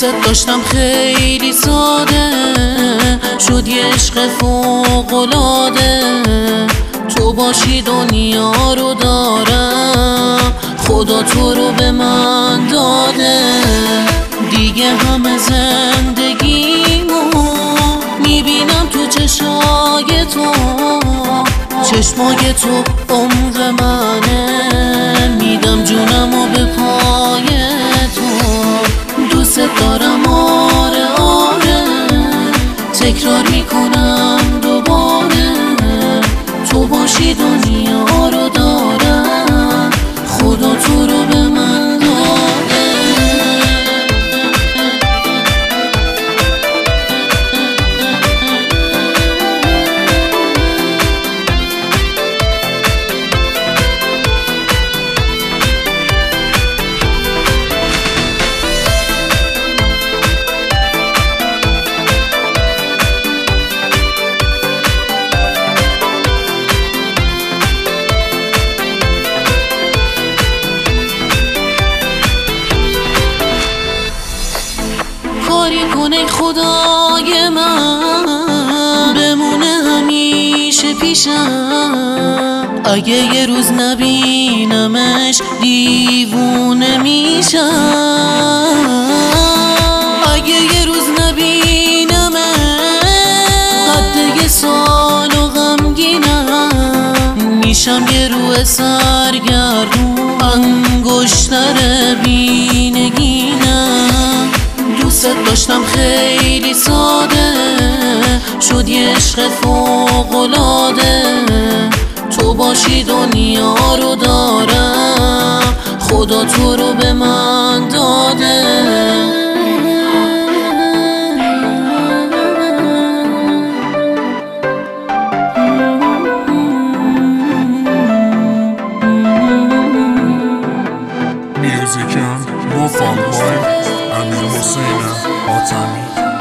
دوست داشتم خیلی ساده، شد یه عشق فوق‌العاده. تو باشی دنیا رو دارم، خدا تو رو به من داده. دیگه همه زندگیمو میبینم تو چشای تو، چشمای تو عمر منه، میدم جونمو به پای تو. دوست دارم آره آره، تکرار میکنم دوباره. تو باشی دنیا رو دارم، خدا تو رو به من داده. کاری کنه خدای من، بمونه همیشه پیشم. اگه یه روز نبینمش دیوونه میشم. اگه یه روز نبینمش قد یه سال و غمگینم میشم. یه روح سرگردون انگشتر بینگینم. دوست داشتم خیلی ساده، شد یه عشق فوق‌العاده. تو باشی دنیا رو دارم، خدا تو رو به من داده. Music, Wolf on Boy, Amir Hossein, Otani.